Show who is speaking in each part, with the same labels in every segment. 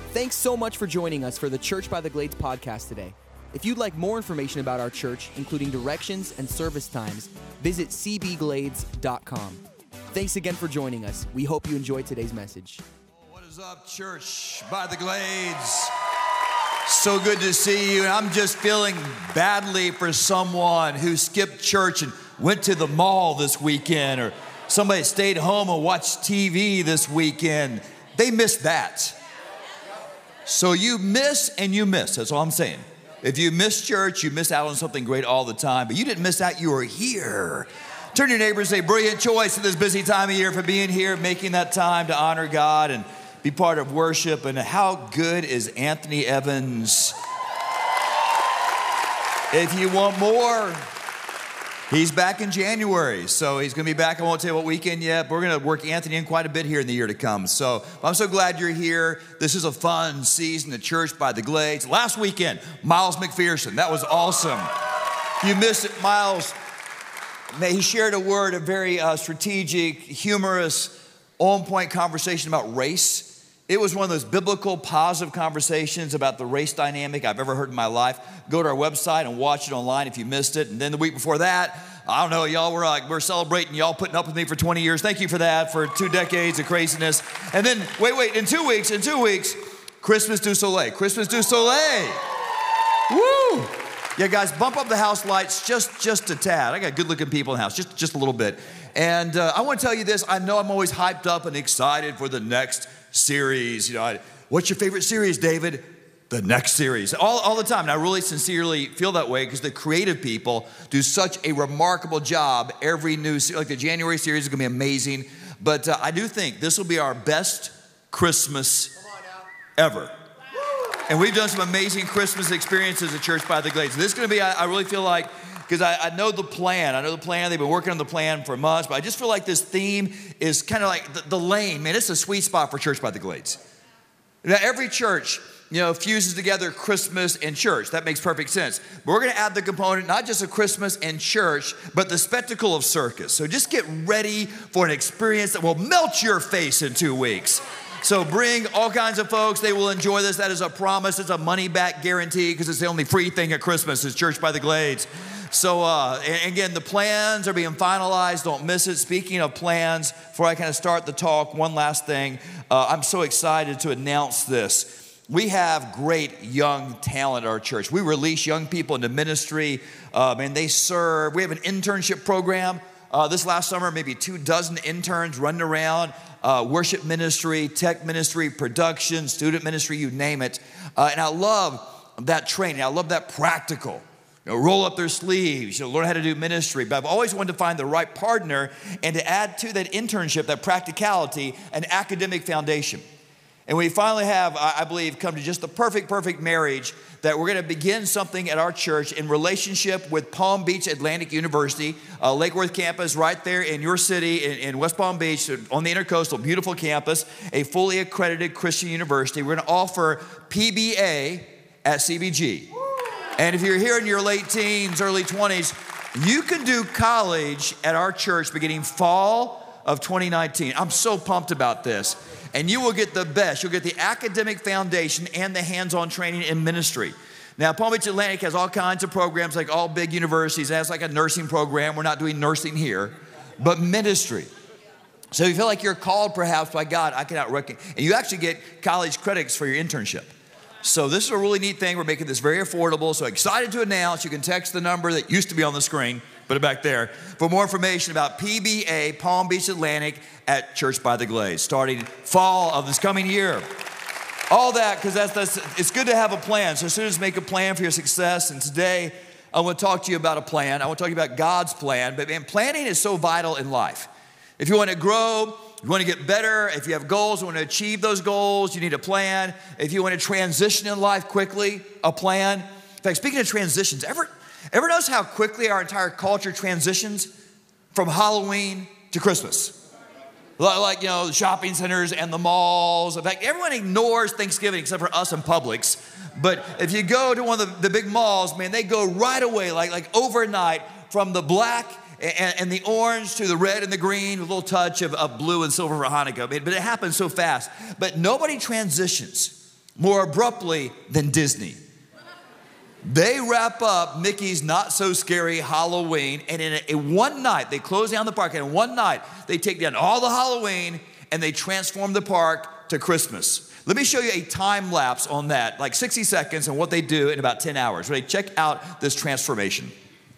Speaker 1: Thanks so much for joining us for the Church by the Glades podcast today. If you'd like more information about our church, including directions and service times, visit cbglades.com. Thanks again for joining us. We hope you enjoyed today's message.
Speaker 2: What is up, Church by the Glades? So good to see you. And I'm just feeling badly for someone who skipped church and went to the mall this weekend, or somebody stayed home and watched TV this weekend. They missed that. So you miss and you miss. That's all I'm saying. If you miss church, you miss out on something great all the time. But you didn't miss out. You were here. Turn to your neighbor and say, brilliant choice at this busy time of year for being here, making that time to honor God and be part of worship. And how good is Anthony Evans? If you want more, he's back in January. So he's going to be back. I won't tell you what weekend yet, but we're going to work Anthony in quite a bit here in the year to come. So I'm so glad you're here. This is a fun season at Church by the Glades. Last weekend, Miles McPherson. That was awesome. You missed it, Miles. He shared a word, a very strategic, humorous, on-point conversation about race. It was one of those biblical, positive conversations about the race dynamic I've ever heard in my life. Go to our website and watch it online if you missed it. And then the week before that, I don't know, y'all we're celebrating y'all putting up with me for 20 years. Thank you for that, for 2 decades of craziness. And then, wait, in 2 weeks, Christmas du Soleil. Christmas du Soleil. Woo! Yeah, guys, bump up the house lights just a tad. I got good-looking people in the house, just a little bit. And I want to tell you this. I know I'm always hyped up and excited for the next series. You know, what's your favorite series, David? The next series. All the time. And I really sincerely feel that way because the creative people do such a remarkable job. Every new series, like the January series is going to be amazing. But I do think this will be our best Christmas ever. And we've done some amazing Christmas experiences at Church by the Glades. This is going to be, I really feel like, because I know the plan. They've been working on the plan for months, but I just feel like this theme is kind of like the lane. Man, it's a sweet spot for Church by the Glades. Now, every church, fuses together Christmas and church. That makes perfect sense. But we're going to add the component, not just of Christmas and church, but the spectacle of circus. So just get ready for an experience that will melt your face in 2 weeks. So bring all kinds of folks. They will enjoy this. That is a promise. It's a money-back guarantee because it's the only free thing at Christmas is Church by the Glades. So, again, the plans are being finalized. Don't miss it. Speaking of plans, before I kind of start the talk, one last thing. I'm so excited to announce this. We have great young talent at our church. We release young people into ministry, and they serve. We have an internship program. This last summer, maybe 24 interns running around, worship ministry, tech ministry, production, student ministry, you name it. And I love that training. I love that practical. Roll up their sleeves, learn how to do ministry. But I've always wanted to find the right partner and to add to that internship, that practicality, an academic foundation. And we finally have, I believe, come to just the perfect marriage that we're going to begin something at our church in relationship with Palm Beach Atlantic University, Lake Worth campus right there in your city in West Palm Beach on the Intercoastal, beautiful campus, a fully accredited Christian university. We're going to offer PBA at CBG. And if you're here in your late teens, early 20s, you can do college at our church beginning fall of 2019. I'm so pumped about this. And you will get the best. You'll get the academic foundation and the hands-on training in ministry. Now, Palm Beach Atlantic has all kinds of programs like all big universities. It has like a nursing program. We're not doing nursing here, but ministry. So if you feel like you're called perhaps by God, I cannot recognize. And you actually get college credits for your internship. So this is a really neat thing. We're making this very affordable. So excited to announce. You can text the number that used to be on the screen. Put it back there. For more information about PBA, Palm Beach Atlantic at Church by the Glades, starting fall of this coming year. All that, because it's good to have a plan. So students make a plan for your success. And today, I want to talk to you about a plan. I want to talk to you about God's plan. But man, planning is so vital in life. If you want to grow, if you want to get better, if you have goals, you want to achieve those goals, you need a plan. If you want to transition in life quickly, a plan. In fact, speaking of transitions, ever notice how quickly our entire culture transitions from Halloween to Christmas? Like, the shopping centers and the malls. In fact, everyone ignores Thanksgiving except for us and Publix. But if you go to one of the big malls, man, they go right away, like overnight, from the black and the orange to the red and the green, with a little touch of blue and silver for Hanukkah. But it happens so fast. But nobody transitions more abruptly than Disney. They wrap up Mickey's Not So Scary Halloween, and in a one night, they close down the park, and in one night, they take down all the Halloween, and they transform the park to Christmas. Let me show you a time lapse on that, like 60 seconds, and what they do in about 10 hours. Ready? Check out this transformation.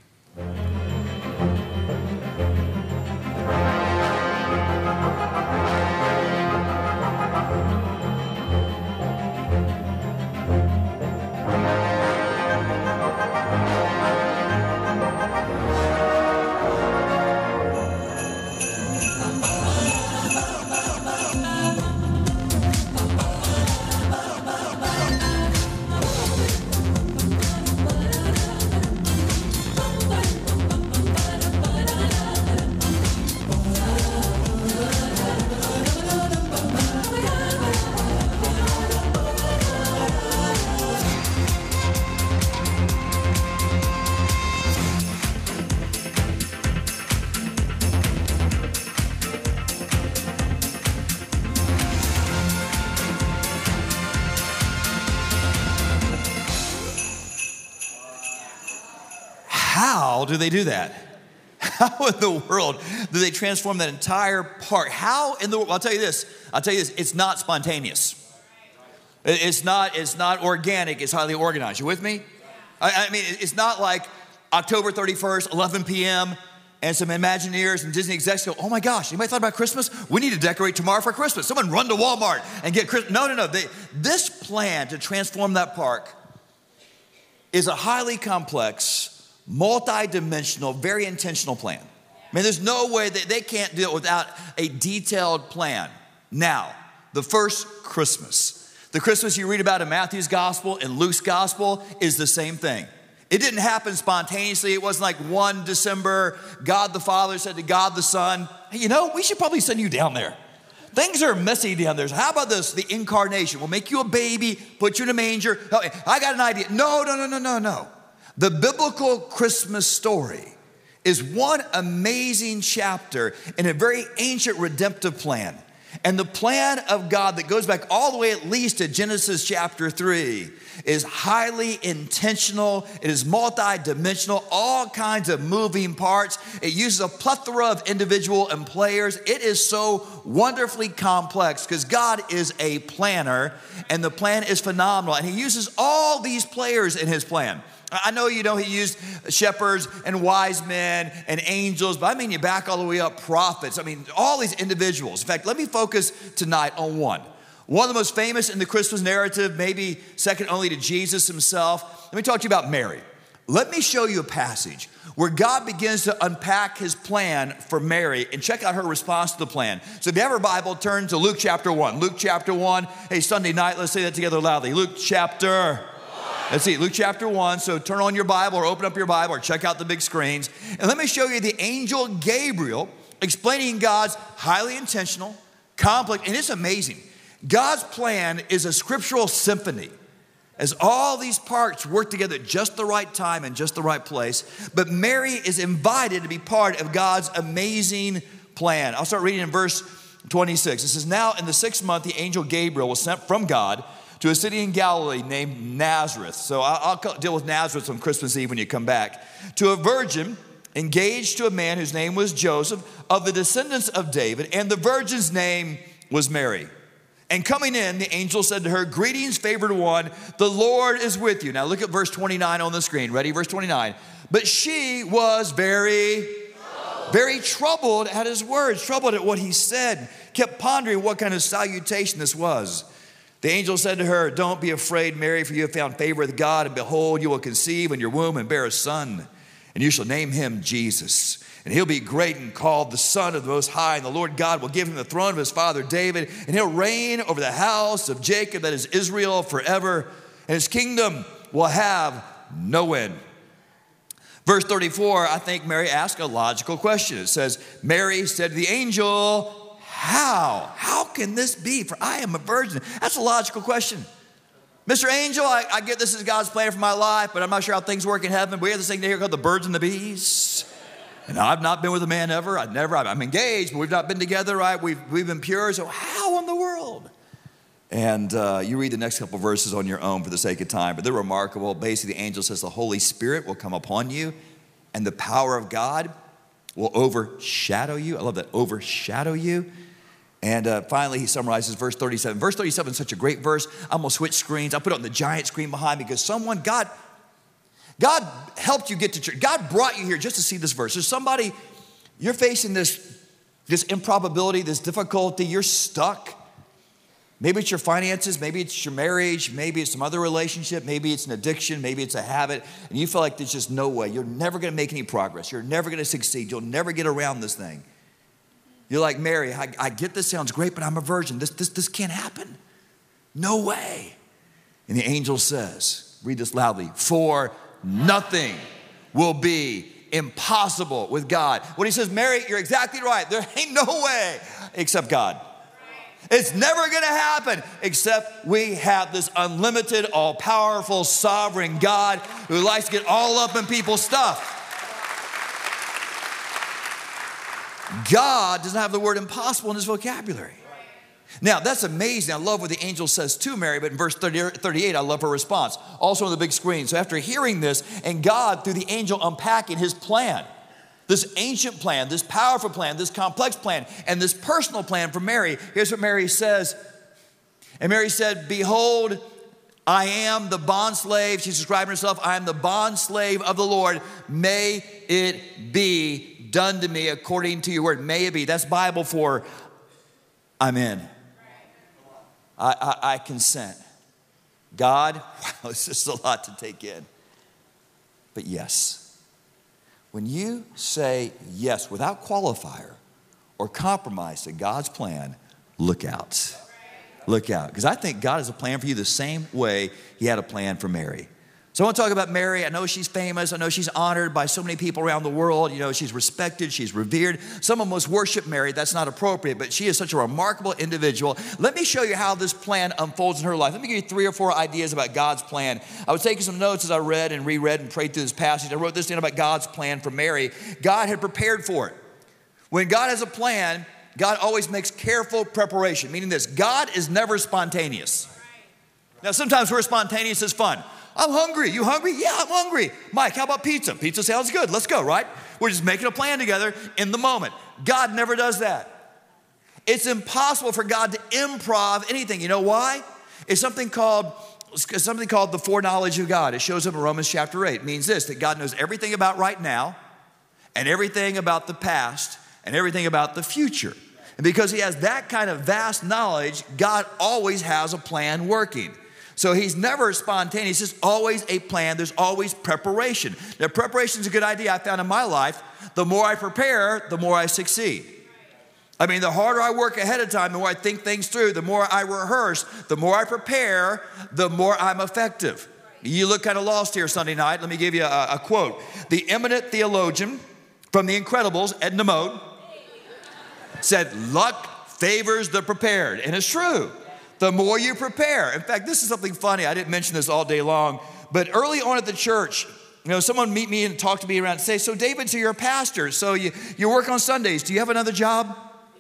Speaker 2: How do they do that? How in the world do they transform that entire park? How in the world? I'll tell you this, it's not spontaneous. It's not organic, it's highly organized. You with me? I mean, it's not like October 31st, 11 p.m., and some Imagineers and Disney execs go, oh my gosh, anybody thought about Christmas? We need to decorate tomorrow for Christmas. Someone run to Walmart and get Christmas. No. This plan to transform that park is a highly complex, multi-dimensional, very intentional plan. I mean, there's no way that they can't do it without a detailed plan. Now, the first Christmas. The Christmas you read about in Matthew's gospel and Luke's gospel is the same thing. It didn't happen spontaneously. It wasn't like one December, God the Father said to God the Son, hey, you know, we should probably send you down there. Things are messy down there. So how about this? The incarnation. We'll make you a baby, put you in a manger. Oh, I got an idea. No. The biblical Christmas story is one amazing chapter in a very ancient redemptive plan. And the plan of God that goes back all the way at least to Genesis chapter 3 is highly intentional. It is multi-dimensional, all kinds of moving parts. It uses a plethora of individual and players. It is so wonderfully complex because God is a planner and the plan is phenomenal. And he uses all these players in his plan. I know you know he used shepherds and wise men and angels, but I mean you back all the way up, prophets. I mean, all these individuals. In fact, let me focus tonight on one. One of the most famous in the Christmas narrative, maybe second only to Jesus himself. Let me talk to you about Mary. Let me show you a passage where God begins to unpack his plan for Mary and check out her response to the plan. So if you have a Bible, turn to Luke chapter 1. Luke chapter 1. Hey, Sunday night, let's say that together loudly. Luke chapter 1. Let's see, Luke chapter 1. So turn on your Bible or open up your Bible or check out the big screens. And let me show you the angel Gabriel explaining God's highly intentional, complex, and it's amazing. God's plan is a scriptural symphony as all these parts work together at just the right time and just the right place. But Mary is invited to be part of God's amazing plan. I'll start reading in verse 26. It says, now in the 6th month, the angel Gabriel was sent from God to a city in Galilee named Nazareth. So I'll deal with Nazareth on Christmas Eve when you come back. To a virgin engaged to a man whose name was Joseph, of the descendants of David, and the virgin's name was Mary. And coming in, the angel said to her, greetings, favored one, the Lord is with you. Now look at verse 29 on the screen. Ready? Verse 29. But she was very troubled at his words, troubled at what he said, kept pondering what kind of salutation this was. The angel said to her, don't be afraid, Mary, for you have found favor with God, and behold, you will conceive in your womb and bear a son, and you shall name him Jesus. And he'll be great and called the Son of the Most High, and the Lord God will give him the throne of his father David, and he'll reign over the house of Jacob, that is Israel, forever, and his kingdom will have no end. Verse 34, I think Mary asked a logical question. It says, Mary said to the angel, How can this be? For I am a virgin. That's a logical question. Mr. Angel, I get this is God's plan for my life, but I'm not sure how things work in heaven. We have this thing here called the birds and the bees. And I've not been with a man ever. I'm engaged, but we've not been together, right? We've been pure. So how in the world? And you read the next couple verses on your own for the sake of time, but they're remarkable. Basically, the angel says the Holy Spirit will come upon you, and the power of God will overshadow you. I love that, overshadow you. And finally, he summarizes verse 37. Verse 37 is such a great verse. I'm going to switch screens. I'll put it on the giant screen behind me because God helped you get to church. God brought you here just to see this verse. There's somebody, you're facing this improbability, this difficulty. You're stuck. Maybe it's your finances. Maybe it's your marriage. Maybe it's some other relationship. Maybe it's an addiction. Maybe it's a habit. And you feel like there's just no way. You're never going to make any progress. You're never going to succeed. You'll never get around this thing. You're like, Mary, I get this sounds great, but I'm a virgin. This can't happen. No way. And the angel says, read this loudly, for nothing will be impossible with God. When he says, Mary, you're exactly right. There ain't no way except God. It's never going to happen except we have this unlimited, all-powerful, sovereign God who likes to get all up in people's stuff. God doesn't have the word impossible in his vocabulary. Now, that's amazing. I love what the angel says to Mary, but in verse 38, I love her response. Also on the big screen. So after hearing this, and God, through the angel, unpacking his plan, this ancient plan, this powerful plan, this complex plan, and this personal plan for Mary, here's what Mary says. And Mary said, behold, I am the bondslave. She's describing herself. I am the bondslave of the Lord. May it be done to me according to your word. May it be. That's Bible for I'm in. I consent. God, wow, it's just a lot to take in. But yes, when you say yes without qualifier or compromise to God's plan, look out. Look out. Because I think God has a plan for you the same way he had a plan for Mary. So I want to talk about Mary. I know she's famous. I know she's honored by so many people around the world. You know, she's respected. She's revered. Some of us worship Mary. That's not appropriate, but she is such a remarkable individual. Let me show you how this plan unfolds in her life. Let me give you 3 or 4 ideas about God's plan. I was taking some notes as I read and reread and prayed through this passage. I wrote this down about God's plan for Mary. God had prepared for it. When God has a plan, God always makes careful preparation, meaning this, God is never spontaneous. Now, sometimes we're spontaneous is fun. I'm hungry. You hungry? Yeah, I'm hungry. Mike, how about pizza? Pizza sounds good. Let's go, right? We're just making a plan together in the moment. God never does that. It's impossible for God to improv anything. You know why? It's something called the foreknowledge of God. It shows up in Romans chapter 8. It means this, that God knows everything about right now and everything about the past and everything about the future. And because he has that kind of vast knowledge, God always has a plan working. So he's never spontaneous. There's always a plan. There's always preparation. Now, preparation is a good idea I found in my life. The more I prepare, the more I succeed. I mean, the harder I work ahead of time, the more I think things through, the more I rehearse, the more I prepare, the more I'm effective. You look kind of lost here Sunday night. Let me give you a quote. The eminent theologian from The Incredibles, Edna Mode, said, luck favors the prepared. And it's true. The more you prepare. In fact, this is something funny. I didn't mention this all day long, but early on at the church, you know, someone meet me and talk to me around and say, so David, so you're a pastor, so you work on Sundays. Do you have another job?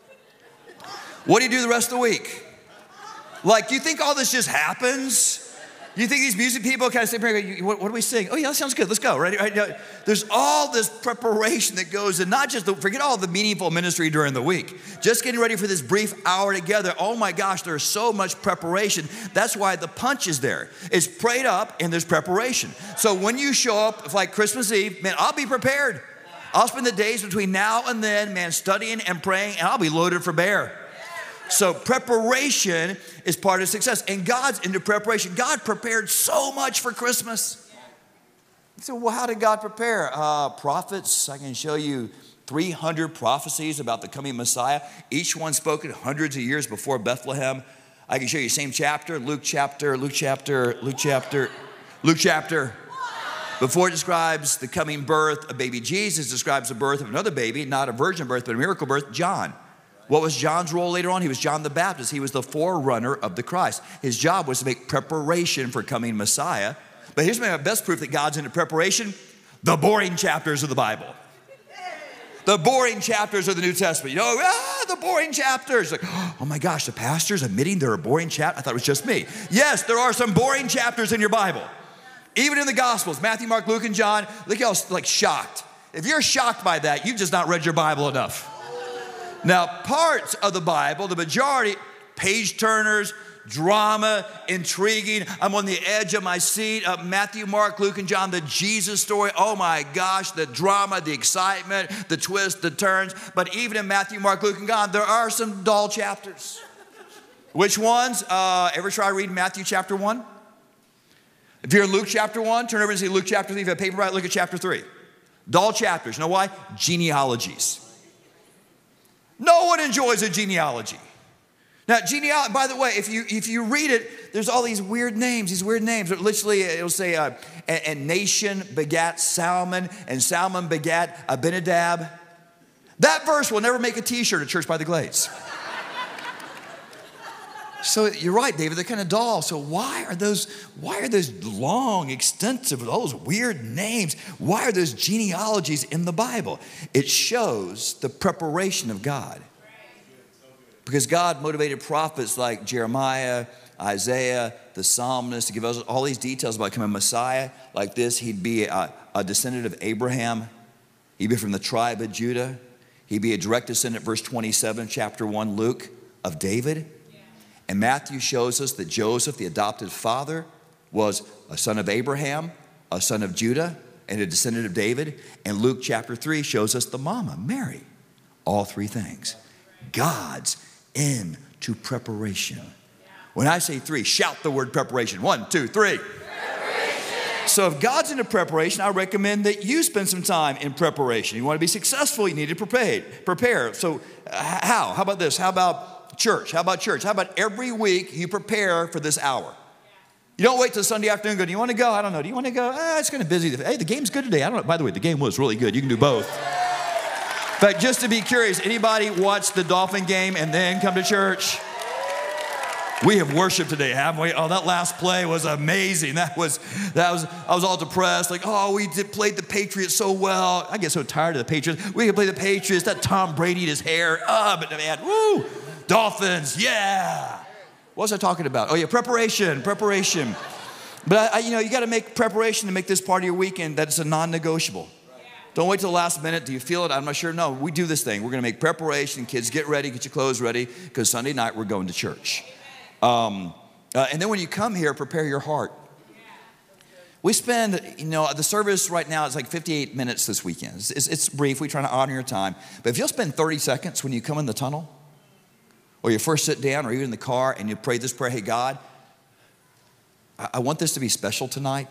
Speaker 2: What do you do the rest of the week? Like, you think all this just happens? You think these music people kind of sit here and go, what do we sing? Oh yeah, that sounds good, let's go, right? There's all this preparation that goes in, not just, forget all the meaningful ministry during the week. Just getting ready for this brief hour together, oh my gosh, there's so much preparation. That's why the punch is there. It's prayed up and there's preparation. So when you show up, like Christmas Eve, man, I'll be prepared. I'll spend the days between now and then, man, studying and praying, and I'll be loaded for bear. So preparation is part of success. And God's into preparation. God prepared so much for Christmas. You say, well, how did God prepare? Prophets, I can show you 300 prophecies about the coming Messiah. Each one spoken hundreds of years before Bethlehem. I can show you same chapter, Luke chapter. Before it describes the coming birth of baby Jesus, describes the birth of another baby, not a virgin birth, but a miracle birth, John. What was John's role later on? He was John the Baptist. He was the forerunner of the Christ. His job was to make preparation for coming Messiah. But here's my best proof that God's into preparation: the boring chapters of the Bible. The boring chapters of the New Testament. The boring chapters. Like, oh my gosh, the pastor's admitting there are boring chapters? I thought it was just me. Yes, there are some boring chapters in your Bible. Even in the Gospels, Matthew, Mark, Luke, and John. Look how shocked. If you're shocked by that, you've just not read your Bible enough. Now, parts of the Bible, the majority, page turners, drama, intriguing. I'm on the edge of my seat. Matthew, Mark, Luke, and John, the Jesus story. Oh my gosh, the drama, the excitement, the twists, the turns. But even in Matthew, Mark, Luke, and John, there are some dull chapters. Which ones? Ever try reading Matthew chapter 1? If you're in Luke chapter 1, turn over and see Luke chapter 3. If you have a paper right, look at chapter 3. Dull chapters. You know why? Genealogies. No one enjoys a genealogy. Now, genealogy, by the way, if you read it, there's all these weird names. Literally, it'll say, and Nation begat Salmon, and Salmon begat Abinadab. That verse will never make a t-shirt at Church by the Glades. So you're right, David, they're kind of dull. So why are those long, extensive, all those weird names? Why are those genealogies in the Bible? It shows the preparation of God. Because God motivated prophets like Jeremiah, Isaiah, the psalmist to give us all these details about coming Messiah like this. He'd be a descendant of Abraham. He'd be from the tribe of Judah. He'd be a direct descendant, verse 27, chapter 1, Luke, of David. And Matthew shows us that Joseph, the adopted father, was a son of Abraham, a son of Judah, and a descendant of David. And Luke chapter 3 shows us the mama, Mary. All three things. God's into preparation. When I say three, shout the word preparation. 1, 2, 3. So if God's into preparation, I recommend that you spend some time in preparation. You want to be successful, you need to prepare. So how? How about this? How about church? How about every week you prepare for this hour? You don't wait till Sunday afternoon and go, do you want to go? I don't know. Do you want to go? It's kind of busy. Hey, the game's good today. I don't know. By the way, the game was really good. You can do both. In fact, just to be curious, anybody watch the Dolphin game and then come to church? We have worship today, haven't we? Oh, that last play was amazing. I was all depressed. Like, played the Patriots so well. I get so tired of the Patriots. We could play the Patriots. That Tom Brady and his hair. But man, woo! Dolphins, yeah. What was I talking about? Oh yeah, preparation. But you got to make preparation to make this part of your weekend that it's a non-negotiable. Don't wait till the last minute. Do you feel it? I'm not sure. No, we do this thing. We're going to make preparation. Kids, get ready. Get your clothes ready because Sunday night we're going to church. And then when you come here, prepare your heart. We spend, the service right now is like 58 minutes this weekend. It's brief. We try to honor your time. But if you'll spend 30 seconds when you come in the tunnel or you first sit down or even in the car and you pray this prayer, hey, God, I want this to be special tonight.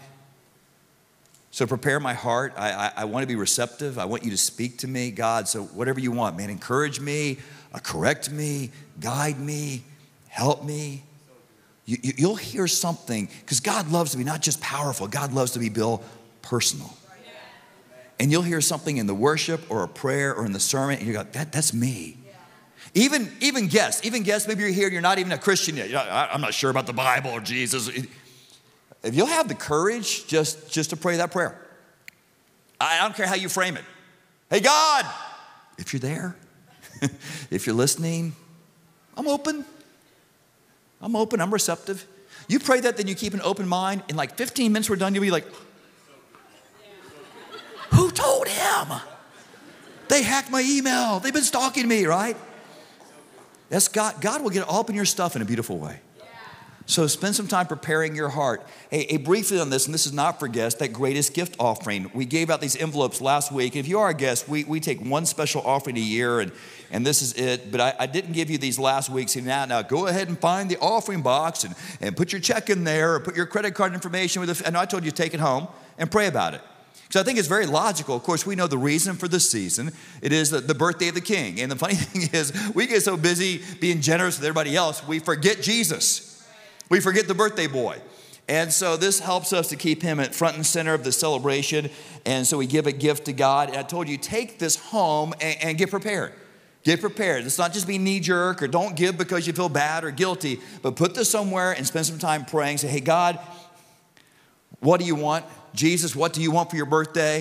Speaker 2: So prepare my heart. I want to be receptive. I want you to speak to me, God. So whatever you want, man, encourage me, correct me, guide me, help me. You'll hear something because God loves to be not just powerful. God loves to be personal. And you'll hear something in the worship or a prayer or in the sermon and you go, that's me. Even guests, maybe you're here and you're not even a Christian yet. I'm not sure about the Bible or Jesus. If you'll have the courage just to pray that prayer. I don't care how you frame it. Hey, God, if you're there, if you're listening, I'm open, I'm receptive. You pray that, then you keep an open mind. In like 15 minutes we're done, you'll be like, who told him? They hacked my email. They've been stalking me, right? That's God. God will get all up in your stuff in a beautiful way. So spend some time preparing your heart. Hey, briefly on this, and this is not for guests, that greatest gift offering. We gave out these envelopes last week. If you are a guest, we take one special offering a year, and this is it. But I didn't give you these last week. So now go ahead and find the offering box and put your check in there or put your credit card information with it. And I told you to take it home and pray about it. Because I think it's very logical. Of course, we know the reason for this season. It is the birthday of the King. And the funny thing is, we get so busy being generous with everybody else, we forget Jesus. We forget the birthday boy. And so this helps us to keep him at front and center of the celebration. And so we give a gift to God. And I told you, take this home and get prepared. Get prepared. It's not just be knee-jerk or don't give because you feel bad or guilty. But put this somewhere and spend some time praying. Say, hey, God, what do you want? Jesus, what do you want for your birthday?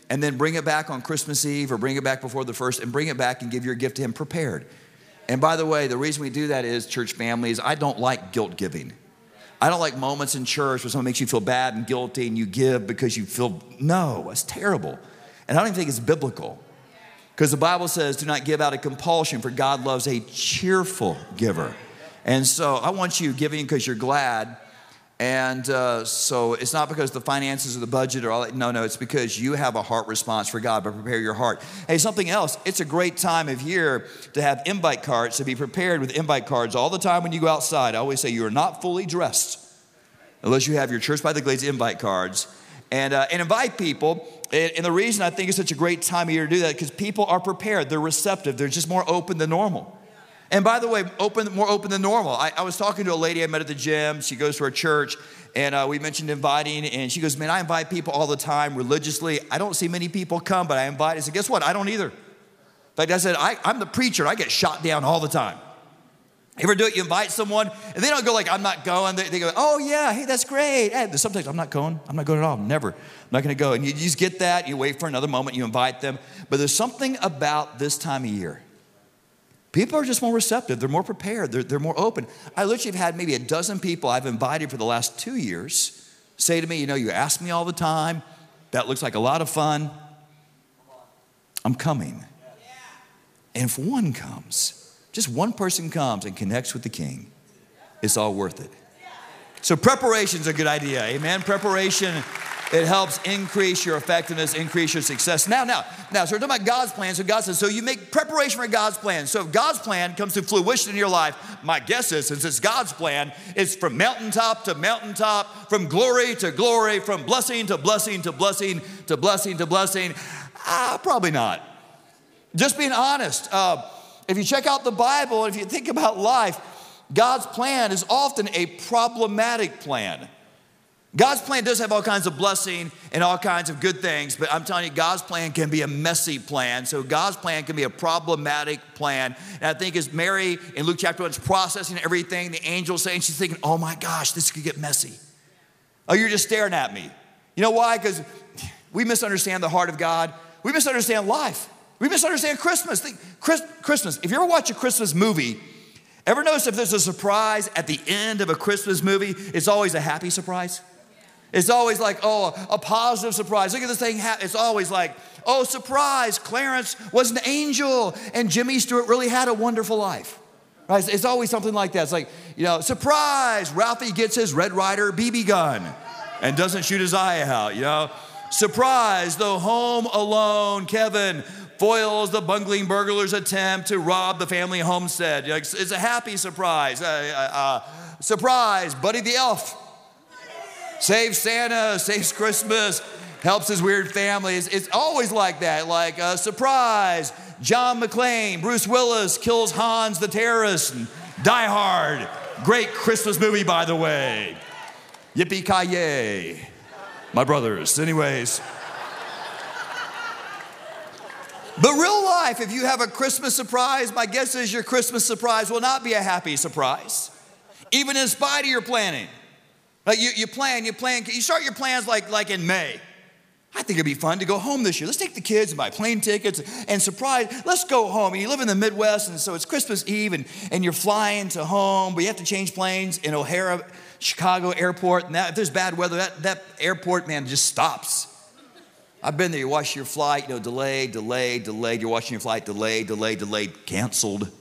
Speaker 2: and then bring it back on Christmas Eve or bring it back before the first and bring it back and give your gift to him prepared. And by the way, the reason we do that is, church families, I don't like guilt giving. I don't like moments in church where someone makes you feel bad and guilty and you give because you feel, no, that's terrible. And I don't even think it's biblical. Because the Bible says, do not give out of compulsion, for God loves a cheerful giver. And so I want you giving because you're glad. And so it's not because the finances or the budget or all that. No, it's because you have a heart response for God, but prepare your heart. Hey, something else. It's a great time of year to have invite cards, to be prepared with invite cards all the time when you go outside. I always say you are not fully dressed unless you have your Church by the Glades invite cards. And invite people. And the reason I think it's such a great time of year to do that, because people are prepared. They're receptive. They're just more open than normal. And by the way, more open than normal. I was talking to a lady I met at the gym. She goes to our church, and we mentioned inviting, and she goes, man, I invite people all the time religiously. I don't see many people come, but I invite. I said, guess what? I don't either. In fact, I said, I'm the preacher. I get shot down all the time. You ever do it? You invite someone, and they don't go like, I'm not going. They go, oh, yeah, hey, that's great. And sometimes, I'm not going. I'm not going at all. Never. I'm not going to go. And you just get that. You wait for another moment. You invite them. But there's something about this time of year. People are just more receptive. They're more prepared. They're more open. I literally have had maybe a dozen people I've invited for the last 2 years say to me, you ask me all the time. That looks like a lot of fun. I'm coming. And if one comes, just one person comes and connects with the King, it's all worth it. So preparation's a good idea. Amen. Preparation, it helps increase your effectiveness, increase your success. Now, so we're talking about God's plan. So God says, so you make preparation for God's plan. So if God's plan comes to fruition in your life, my guess is, since it's God's plan, it's from mountaintop to mountaintop, from glory to glory, from blessing to blessing to blessing to blessing to blessing. Probably not. Just being honest. If you check out the Bible, if you think about life, God's plan is often a problematic plan. God's plan does have all kinds of blessing and all kinds of good things, but I'm telling you, God's plan can be a messy plan. So God's plan can be a problematic plan. And I think as Mary in Luke chapter 1 is processing everything, the angel's saying, she's thinking, oh my gosh, this could get messy. Oh, you're just staring at me. You know why? Because we misunderstand the heart of God. We misunderstand life. We misunderstand Christmas. Christmas, if you ever watch a Christmas movie, ever notice if there's a surprise at the end of a Christmas movie, it's always a happy surprise? It's always like, oh, a positive surprise. Look at this thing. It's always like, oh, surprise, Clarence was an angel and Jimmy Stewart really had a wonderful life. Right? It's always something like that. It's like, surprise, Ralphie gets his Red Ryder BB gun and doesn't shoot his eye out, Surprise, the Home Alone Kevin foils the bungling burglar's attempt to rob the family homestead. It's a happy surprise. Surprise, Buddy the Elf saves Santa, saves Christmas, helps his weird family. It's always like that. Like, surprise, John McClane, Bruce Willis kills Hans the terrorist, and Die Hard. Great Christmas movie, by the way. Yippee-ki-yay, my brothers. Anyways. But real life, if you have a Christmas surprise, my guess is your Christmas surprise will not be a happy surprise, even in spite of your planning. Like you plan, you start your plans like in May. I think it'd be fun to go home this year. Let's take the kids and buy plane tickets and surprise, let's go home. And you live in the Midwest, and so it's Christmas Eve, and you're flying to home, but you have to change planes in O'Hare, Chicago airport. And if there's bad weather, that airport, man, just stops. I've been there. You watch your flight, delayed. You're watching your flight, delayed, canceled.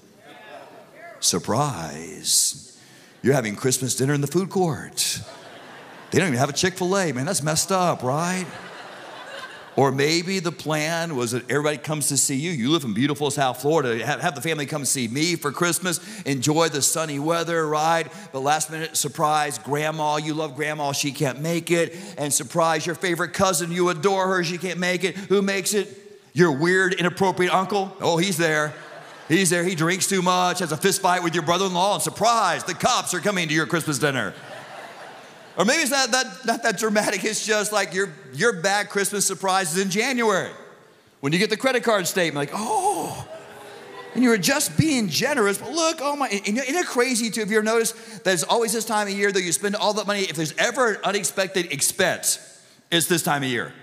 Speaker 2: Surprise. You're having Christmas dinner in the food court. They don't even have a Chick-fil-A. Man, that's messed up, right? Or maybe the plan was that everybody comes to see you. You live in beautiful South Florida. Have the family come see me for Christmas. Enjoy the sunny weather, right? But last minute surprise, grandma, you love grandma, she can't make it. And surprise, your favorite cousin, you adore her, she can't make it. Who makes it? Your weird, inappropriate uncle. Oh, he's there. He's there. He drinks too much, has a fist fight with your brother-in-law, and surprise, the cops are coming to your Christmas dinner. Or maybe it's not that dramatic. It's just like your bad Christmas surprise is in January. When you get the credit card statement, like, oh, and you were just being generous. But look, oh my, isn't it crazy too, if you ever noticed that it's always this time of year that you spend all that money. If there's ever an unexpected expense, it's this time of year.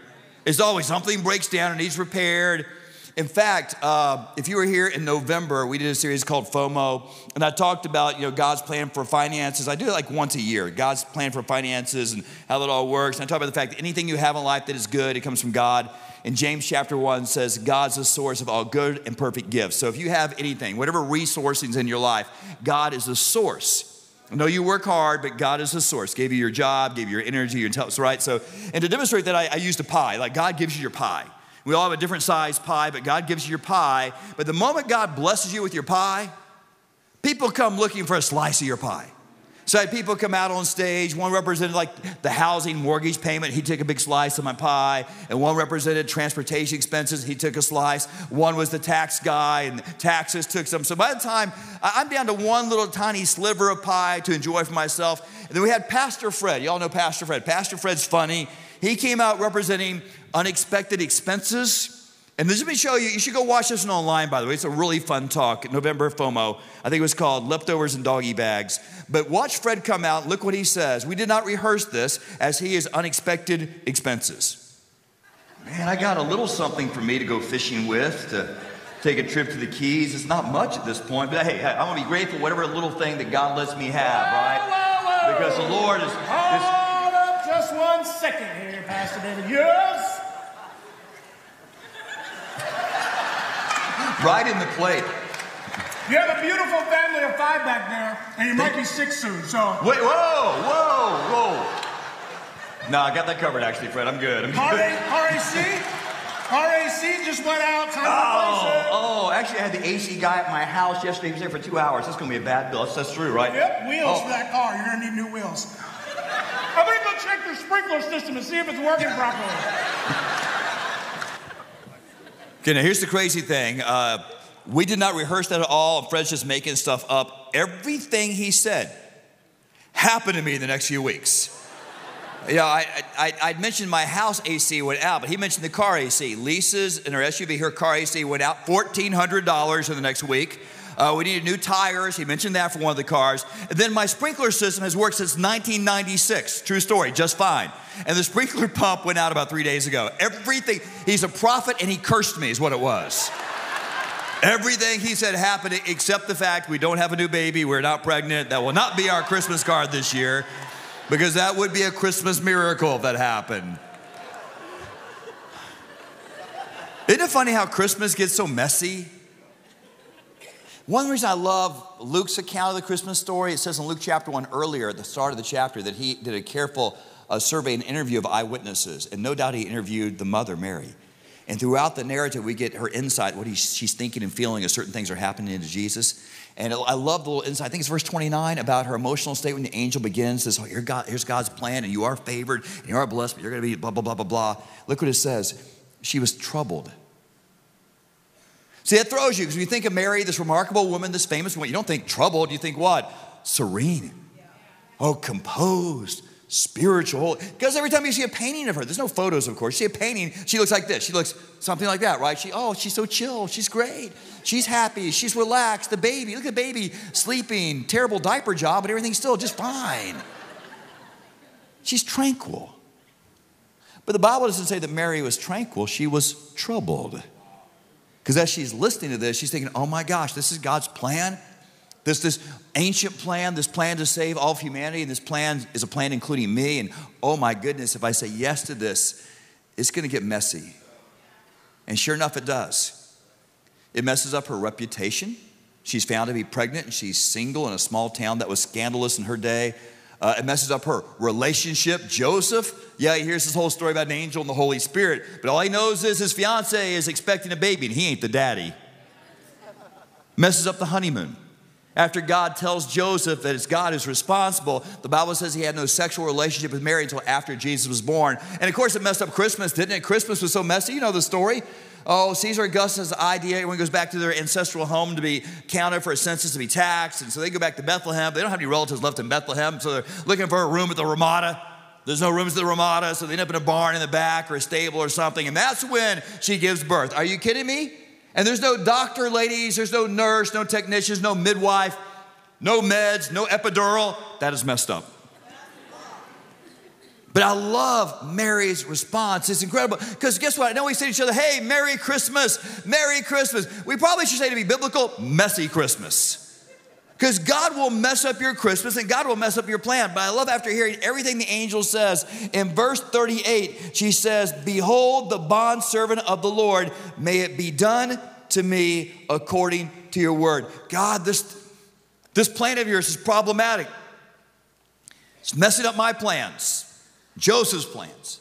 Speaker 2: It's always something breaks down and needs repaired. In fact, if you were here in November, we did a series called FOMO, and I talked about, God's plan for finances. I do it like once a year, God's plan for finances and how that all works. And I talk about the fact that anything you have in life that is good, it comes from God. And James chapter 1 says, God's the source of all good and perfect gifts. So if you have anything, whatever resources in your life, God is the source. I know you work hard, but God is the source. Gave you your job, gave you your energy, your intelligence, right? So, and to demonstrate that, I used a pie. Like God gives you your pie. We all have a different size pie, but God gives you your pie. But the moment God blesses you with your pie, people come looking for a slice of your pie. So I had people come out on stage. One represented like the housing mortgage payment. He took a big slice of my pie. And one represented transportation expenses. He took a slice. One was the tax guy, and taxes took some. So by the time I'm down to one little tiny sliver of pie to enjoy for myself. And then we had Pastor Fred. Y'all know Pastor Fred. Pastor Fred's funny. He came out representing unexpected expenses. And let me show you, you should go watch this one online, by the way. It's a really fun talk, November FOMO. I think it was called Leftovers and Doggy Bags. But watch Fred come out, look what he says. We did not rehearse this, as he is unexpected expenses. Man, I got a little something for me to go fishing with, to take a trip to the Keys. It's not much at this point, but hey, I'm gonna be grateful for whatever little thing that God lets me have, right? Because the Lord is...
Speaker 3: Hold up just 1 second here, Pastor David. Yes?
Speaker 2: Right in the plate.
Speaker 3: You have a beautiful family of 5 back there, and you might be 6 soon, so...
Speaker 2: Wait, whoa. No, I got that covered actually, Fred. I'm good.
Speaker 3: RAC just went out. Time to replace it.
Speaker 2: Actually, I had the AC guy at my house yesterday. He was there for 2 hours. That's going to be a bad bill. That's true, right?
Speaker 3: Yep, wheels for that car. You're going to need new wheels. I'm going to go check your sprinkler system and see if it's working properly.
Speaker 2: Okay, now here's the crazy thing. We did not rehearse that at all. Fred's just making stuff up. Everything he said happened to me in the next few weeks. I'd mentioned my house AC went out, but he mentioned the car AC. Lisa's and her SUV, her car AC went out $1,400 in the next week. We needed new tires. He mentioned that for one of the cars. And then my sprinkler system has worked since 1996. True story, just fine. And the sprinkler pump went out about 3 days ago. Everything, he's a prophet and he cursed me is what it was. Everything he said happened except the fact we don't have a new baby. We're not pregnant. That will not be our Christmas card this year, because that would be a Christmas miracle if that happened. Isn't it funny how Christmas gets so messy? One reason I love Luke's account of the Christmas story, it says in Luke chapter 1 earlier at the start of the chapter that he did a careful survey and interview of eyewitnesses. And no doubt he interviewed the mother, Mary. And throughout the narrative, we get her insight, what she's thinking and feeling as certain things are happening to Jesus. And I love the little insight. I think it's verse 29 about her emotional state when the angel begins. Says, here's God's plan, and you are favored, and you are blessed, but you're going to be blah, blah, blah, blah, blah. Look what it says. She was troubled. See, that throws you, because when you think of Mary, this remarkable woman, this famous woman, you don't think troubled. You think what? Serene. Oh, composed. Spiritual. Because every time you see a painting of her, there's no photos, of course. You see a painting, she looks like this. She looks something like that, right? She's so chill. She's great. She's happy. She's relaxed. The baby, look at the baby sleeping, terrible diaper job, but everything's still just fine. She's tranquil. But the Bible doesn't say that Mary was tranquil. She was troubled. Because as she's listening to this, she's thinking, oh my gosh, this is God's plan. This ancient plan, this plan to save all of humanity, and this plan is a plan including me. And oh my goodness, if I say yes to this, it's going to get messy. And sure enough, it does. It messes up her reputation. She's found to be pregnant, and she's single in a small town that was scandalous in her day. It messes up her relationship. Joseph, he hears this whole story about an angel and the Holy Spirit, but all he knows is his fiance is expecting a baby, and he ain't the daddy. Messes up the honeymoon. After God tells Joseph that it's God who's responsible, the Bible says he had no sexual relationship with Mary until after Jesus was born. And of course, it messed up Christmas, didn't it? Christmas was so messy. You know the story. Oh, Caesar Augustus' idea, everyone goes back to their ancestral home to be counted for a census, to be taxed. And so they go back to Bethlehem. They don't have any relatives left in Bethlehem, so they're looking for a room at the Ramada. There's no rooms at the Ramada, so they end up in a barn in the back or a stable or something. And that's when she gives birth. Are you kidding me? And there's no doctor, ladies. There's no nurse, no technicians, no midwife, no meds, no epidural. That is messed up. But I love Mary's response. It's incredible. Because guess what? I know we say to each other, hey, Merry Christmas, Merry Christmas. We probably should say, to be biblical, messy Christmas. Because God will mess up your Christmas and God will mess up your plan. But I love, after hearing everything the angel says, in verse 38, she says, behold, the bondservant of the Lord, may it be done to me according to your word. God, this plan of yours is problematic. It's messing up my plans. Joseph's plans.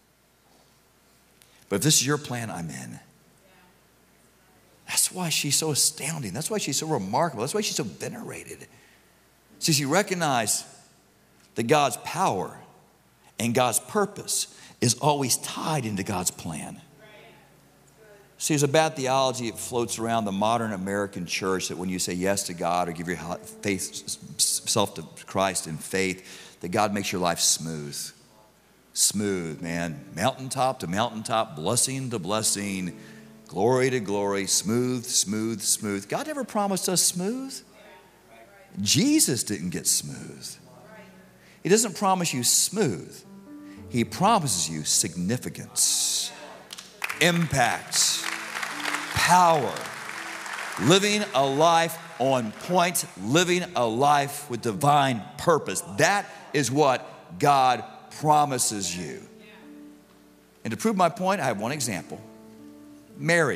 Speaker 2: But if this is your plan, I'm in. That's why she's so astounding. That's why she's so remarkable. That's why she's so venerated. See, she recognized that God's power and God's purpose is always tied into God's plan. See, there's a bad theology that floats around the modern American church that when you say yes to God or give your self to Christ in faith, that God makes your life smooth. Smooth, man. Mountaintop to mountaintop, blessing to blessing, glory to glory, smooth, smooth, smooth. God never promised us smooth. Jesus didn't get smooth. He doesn't promise you smooth. He promises you significance, impact, power, living a life on point, living a life with divine purpose. That is what God promises you. And to prove my point, I have one example. Mary.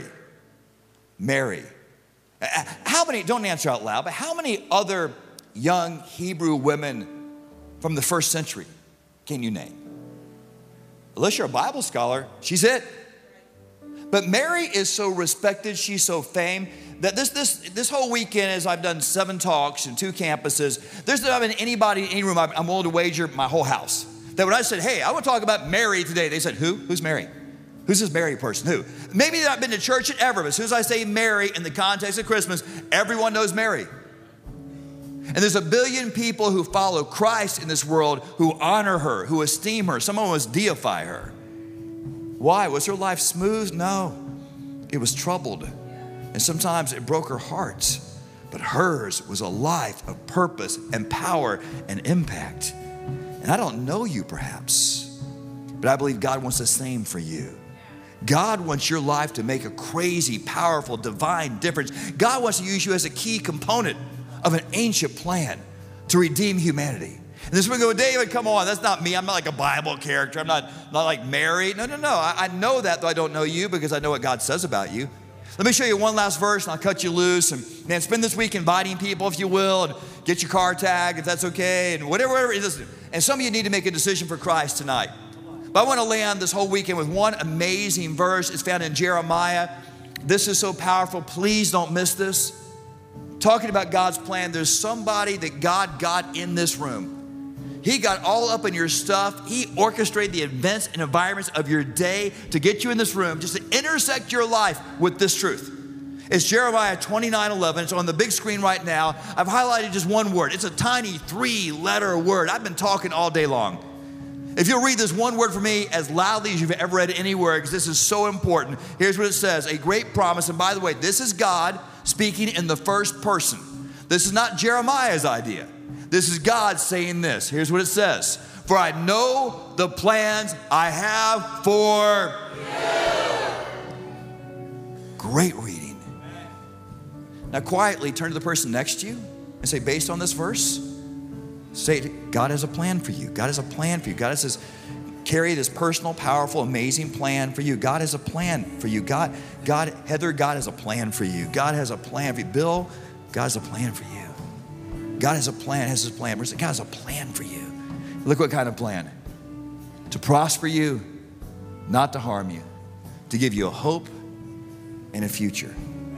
Speaker 2: How many, don't answer out loud, but how many other young Hebrew women from the first century can you name? Unless you're a Bible scholar, she's it. But Mary is so respected, she's so famed, that this whole weekend, as I've done 7 talks and 2 campuses, there's not been anybody in any room, I'm willing to wager my whole house, that when I said, hey, I want to talk about Mary today, they said, who? Who's Mary? Who's this Mary person? Who? Maybe they've not been to church ever, but as soon as I say Mary in the context of Christmas, everyone knows Mary. And there's 1 billion people who follow Christ in this world who honor her, who esteem her. Some of us deify her. Why? Was her life smooth? No. It was troubled. And sometimes it broke her heart. But hers was a life of purpose and power and impact. And I don't know you perhaps, but I believe God wants the same for you. God wants your life to make a crazy, powerful, divine difference. God wants to use you as a key component of an ancient plan to redeem humanity. And this one go, David, come on, that's not me. I'm not like a Bible character. I'm not like Mary. No. I know that, though I don't know you, because I know what God says about you. Let me show you one last verse and I'll cut you loose. And man, spend this week inviting people, if you will, and get your car tagged if that's okay, and whatever it is. And some of you need to make a decision for Christ tonight. But I want to land this whole weekend with one amazing verse. It's found in Jeremiah. This is so powerful. Please don't miss this. Talking about God's plan, there's somebody that God got in this room. He got all up in your stuff. He orchestrated the events and environments of your day to get you in this room, just to intersect your life with this truth. It's Jeremiah 29:11. It's on the big screen right now. I've highlighted just one word. It's a tiny 3-letter word. I've been talking all day long. If you'll read this one word for me as loudly as you've ever read it anywhere, because this is so important. Here's what it says. A great promise. And by the way, this is God speaking in the first person. This is not Jeremiah's idea. This is God saying this. Here's what it says. For I know the plans I have for you. Great reading. Now quietly turn to the person next to you and say, based on this verse, say, God has a plan for you. God has a plan for you. God has this, carry this personal, powerful, amazing plan for you. God has a plan for you. Heather, God has a plan for you. God has a plan for you. Bill, God has a plan for you. God has a plan, has his plan. God has a plan for you. Look what kind of plan. To prosper you, not to harm you, to give you a hope and a future.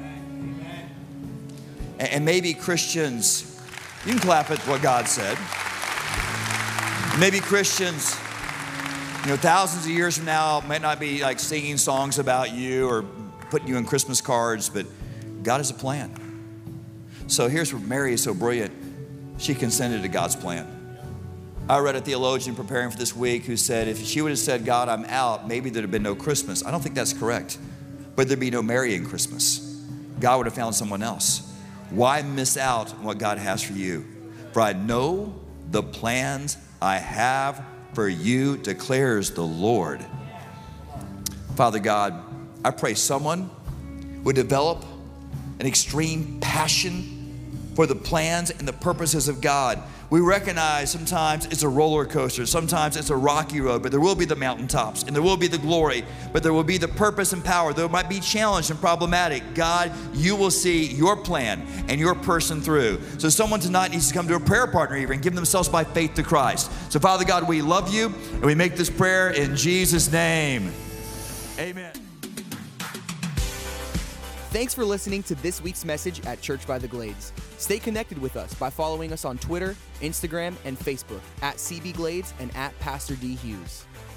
Speaker 2: And maybe Christians, you can clap at what God said. Maybe Christians, thousands of years from now might not be like singing songs about you or putting you in Christmas cards, but God has a plan. So here's where Mary is so brilliant. She consented to God's plan. I read a theologian preparing for this week who said if she would have said, God, I'm out, maybe there'd have been no Christmas. I don't think that's correct. But there'd be no Mary in Christmas. God would have found someone else. Why miss out on what God has for you? For I know the plans I have for you, declares the Lord. Father God, I pray someone would develop an extreme passion for the plans and the purposes of God. We recognize sometimes it's a roller coaster, sometimes it's a rocky road, but there will be the mountaintops and there will be the glory, but there will be the purpose and power. There might be challenged and problematic. God, you will see your plan and your person through. So someone tonight needs to come to a prayer partner even and give themselves by faith to Christ. So Father God, we love you and we make this prayer in Jesus' name. Amen.
Speaker 1: Thanks for listening to this week's message at Church by the Glades. Stay connected with us by following us on Twitter, Instagram, and Facebook at CB Glades and at Pastor D. Hughes.